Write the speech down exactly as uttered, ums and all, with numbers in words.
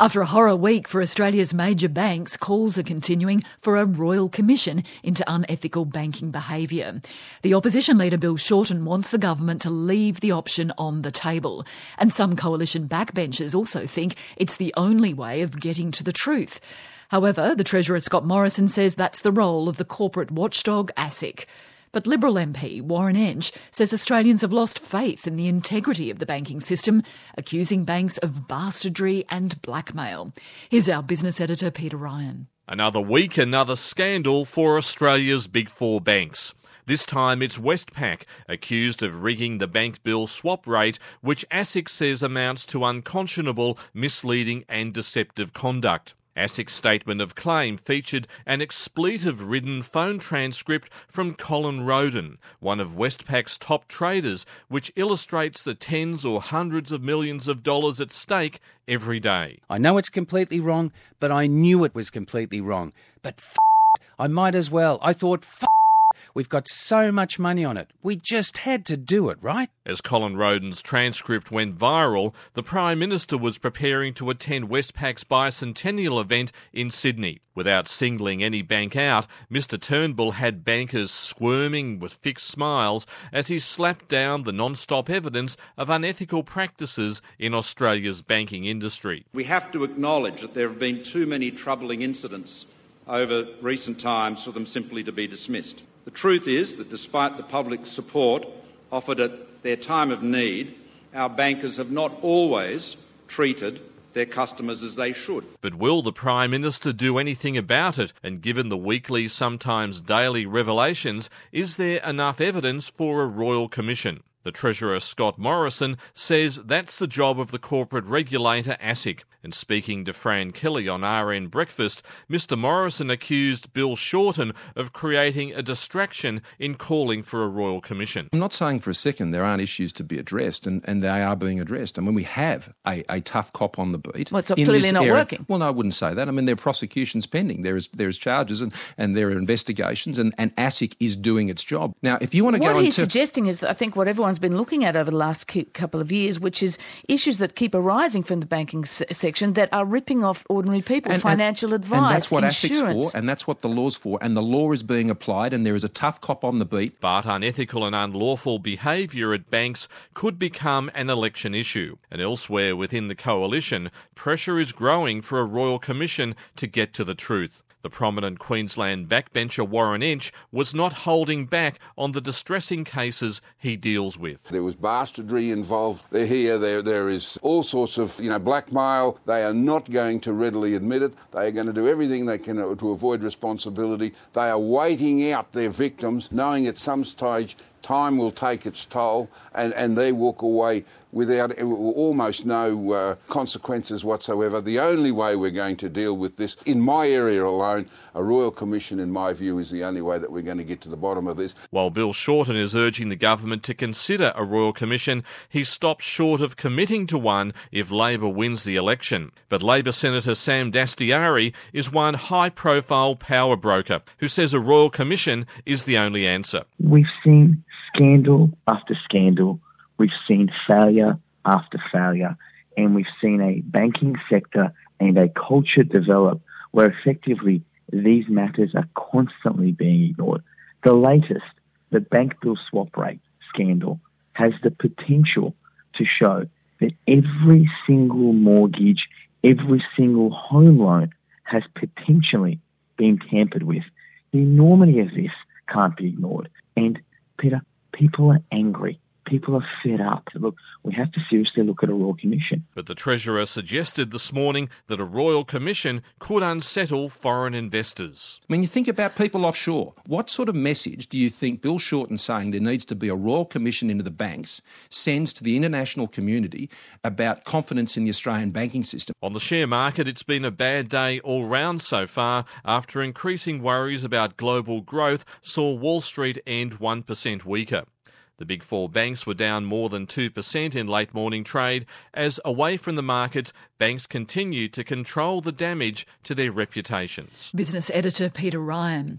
After a horror week for Australia's major banks, calls are continuing for a royal commission into unethical banking behaviour. The opposition leader Bill Shorten wants the government to leave the option on the table. And some coalition backbenchers also think it's the only way of getting to the truth. However, the Treasurer Scott Morrison says that's the role of the corporate watchdog ASIC. But Liberal M P Warren Entsch says Australians have lost faith in the integrity of the banking system, accusing banks of bastardry and blackmail. Here's our business editor, Peter Ryan. Another week, another scandal for Australia's big four banks. This time it's Westpac, accused of rigging the bank bill swap rate, which ASIC says amounts to unconscionable, misleading and deceptive conduct. ASIC's statement of claim featured an expletive-ridden phone transcript from Colin Roden, one of Westpac's top traders, which illustrates the tens or hundreds of millions of dollars at stake every day. I know it's completely wrong, but I knew it was completely wrong. But f***, I might as well. I thought, f***, we've got so much money on it. We just had to do it, right? As Colin Roden's transcript went viral, the Prime Minister was preparing to attend Westpac's bicentennial event in Sydney. Without singling any bank out, Mister Turnbull had bankers squirming with fixed smiles as he slapped down the non-stop evidence of unethical practices in Australia's banking industry. We have to acknowledge that there have been too many troubling incidents over recent times for them simply to be dismissed. The truth is that despite the public support offered at their time of need, our bankers have not always treated their customers as they should. But will the Prime Minister do anything about it? And given the weekly, sometimes daily revelations, is there enough evidence for a royal commission? The Treasurer Scott Morrison says that's the job of the corporate regulator ASIC. And speaking to Fran Kelly on R N Breakfast, Mister Morrison accused Bill Shorten of creating a distraction in calling for a royal commission. I'm not saying for a second there aren't issues to be addressed, and, and they are being addressed. I mean, we have a, a tough cop on the beat. Well, it's clearly not area. working. Well, no, I wouldn't say that. I mean, there are prosecutions pending. There is there is charges and, and there are investigations, and, and ASIC is doing its job. Now, if you want to what go he's into... suggesting is, that I think, what everyone's been looking at over the last couple of years, which is issues that keep arising from the banking se- section that are ripping off ordinary people, and, financial and, advice, and that's what insurance. ASIC's for, and that's what the law's for, and the law is being applied, and there is a tough cop on the beat. But unethical and unlawful behaviour at banks could become an election issue. And elsewhere within the coalition, pressure is growing for a royal commission to get to the truth. The prominent Queensland backbencher Warren Entsch was not holding back on the distressing cases he deals with. There was bastardry involved. They're here. There, there is all sorts of, you know, blackmail. They are not going to readily admit it. They are going to do everything they can to avoid responsibility. They are waiting out their victims, knowing at some stage time will take its toll, and, and they walk away without almost no uh, consequences whatsoever. The only way we're going to deal with this, in my area alone, a royal commission, in my view, is the only way that we're going to get to the bottom of this. While Bill Shorten is urging the government to consider a royal commission, he stops short of committing to one if Labor wins the election. But Labor Senator Sam Dastyari is one high-profile power broker who says a royal commission is the only answer. We've seen scandal after scandal. We've seen failure after failure, and we've seen a banking sector and a culture develop where effectively these matters are constantly being ignored. The latest, the bank bill swap rate scandal, has the potential to show that every single mortgage, every single home loan has potentially been tampered with. The enormity of this can't be ignored. And, Peter, people are angry. People are fed up. Look, we have to seriously look at a royal commission. But the Treasurer suggested this morning that a royal commission could unsettle foreign investors. When you think about people offshore, what sort of message do you think Bill Shorten saying there needs to be a royal commission into the banks sends to the international community about confidence in the Australian banking system? On the share market, it's been a bad day all round so far after increasing worries about global growth saw Wall Street end one percent weaker. The big four banks were down more than two percent in late morning trade as, away from the markets, banks continue to control the damage to their reputations. Business editor Peter Ryan.